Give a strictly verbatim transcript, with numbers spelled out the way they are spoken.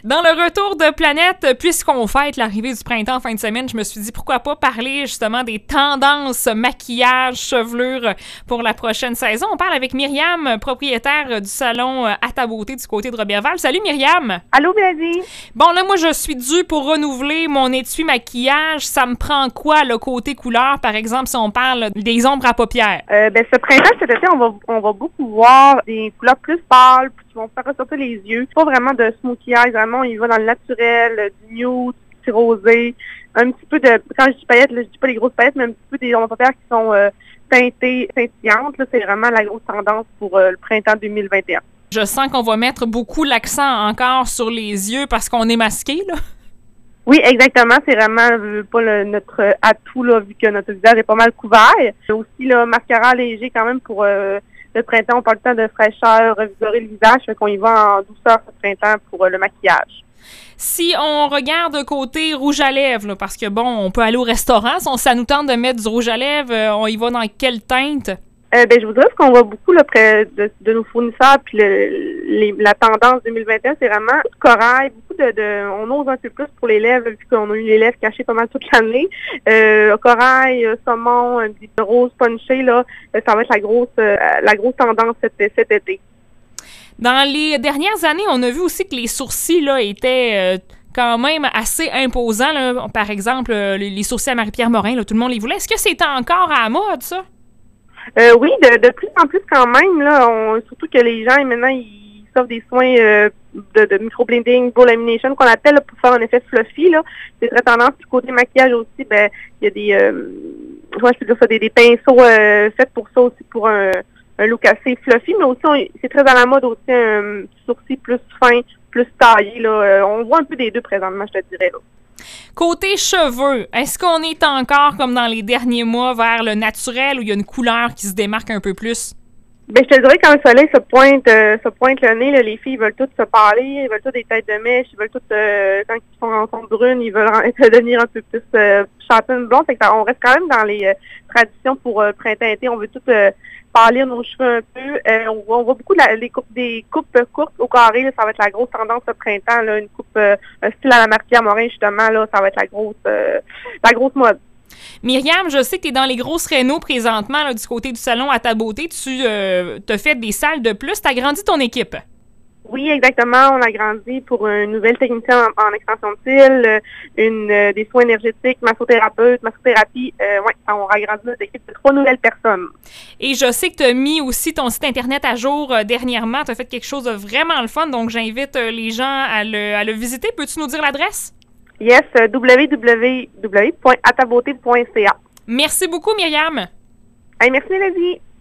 Dans le retour de Planète, puisqu'on fête l'arrivée du printemps en fin de semaine, je me suis dit pourquoi pas parler justement des tendances maquillage, chevelure pour la prochaine saison. On parle avec Myriam, propriétaire du salon À ta beauté du côté de Roberval. Salut Myriam! Allô Mélanie! Bon là, moi je suis due pour renouveler mon étui maquillage. Ça me prend quoi le côté couleur, par exemple, si on parle des ombres à paupières? Euh, ben, ce printemps, cet été, on va, on va beaucoup voir des couleurs plus pâles, qui vont faire ressortir les yeux. Pas vraiment de smokey eyes, vraiment, il va dans le naturel, du nude, du petit rosé, un petit peu de, quand je dis paillettes, là, je dis pas les grosses paillettes, mais un petit peu des ombres à paupières qui sont euh, teintées, scintillantes. Là, c'est vraiment la grosse tendance pour euh, le printemps deux mille vingt et un. Je sens qu'on va mettre beaucoup l'accent encore sur les yeux parce qu'on est masqué, là. Oui, exactement. C'est vraiment euh, pas le, notre atout, là, vu que notre visage est pas mal couvert. Aussi, là, mascara léger quand même pour euh, le printemps. On parle tout le temps de fraîcheur, revigorer le visage. Fait qu'on y va en douceur ce printemps pour euh, le maquillage. Si on regarde côté rouge à lèvres, là, parce que bon, on peut aller au restaurant, si on, ça nous tente de mettre du rouge à lèvres, euh, on y va dans quelle teinte? Euh, ben, je voudrais qu'on voit beaucoup là, près de, de nos fournisseurs, puis le, les, la tendance deux mille vingt et un, c'est vraiment corail, beaucoup de, de, on ose un peu plus pour les lèvres, vu qu'on a eu les lèvres cachées pas mal toute l'année. Euh, corail, saumon, un petit rose punché, là, ça va être la grosse, euh, la grosse tendance cet, cet été. Dans les dernières années, on a vu aussi que les sourcils là étaient euh, quand même assez imposants. Là. Par exemple, euh, les sourcils à Marie-Pierre Morin, là, tout le monde les voulait. Est-ce que c'est encore à la mode, ça? Euh, oui, de, de plus en plus quand même, là, on, surtout que les gens, maintenant, ils s'offrent des soins euh, de, de microblending, bow lamination, qu'on appelle là, pour faire un effet fluffy, là. C'est très tendance. Puis côté maquillage aussi, ben, il y a des, euh, comment je peux dire ça, des, des pinceaux euh, faits pour ça aussi, pour un, un look assez fluffy, mais aussi, on, c'est très à la mode aussi, un sourcil plus fin, plus taillé, là. Euh, on voit un peu des deux présentement, je te dirais, là. Côté cheveux, est-ce qu'on est encore, comme dans les derniers mois, vers le naturel ou il y a une couleur qui se démarque un peu plus? Ben, je te dirais que quand le soleil se pointe, euh, se pointe le nez, là, les filles veulent toutes se parler, ils veulent toutes des têtes de mèche, ils veulent toutes, euh, quand ils sont en son brune, ils veulent devenir un peu plus euh, châtaine blonde. Fait que ça, on reste quand même dans les euh, traditions pour euh, printemps-été. On veut toutes euh, pâlir nos cheveux un peu. Euh, on, voit, on voit beaucoup de la, les coupes, des coupes courtes au carré. Là, ça va être la grosse tendance ce printemps. Là, une coupe, euh, un style à la Marie-Pierre Morin, justement. Là, ça va être la grosse, euh, la grosse mode. Myriam, je sais que tu es dans les grosses rénaux présentement là, du côté du salon À ta beauté. Tu euh, te fais des salles de plus. Tu as grandi ton équipe. Oui, exactement. On a grandi pour une nouvelle technicienne en, en extension de cils, une euh, des soins énergétiques, massothérapeute, massothérapie. Euh, ouais, on a grandi notre équipe de trois nouvelles personnes. Et je sais que tu as mis aussi ton site Internet à jour euh, dernièrement. Tu as fait quelque chose de vraiment le fun. Donc, j'invite euh, les gens à le, à le visiter. Peux-tu nous dire l'adresse? Yes, w w w point à ta beauté point c a. Merci beaucoup, Myriam. Hey, merci, Mélanie.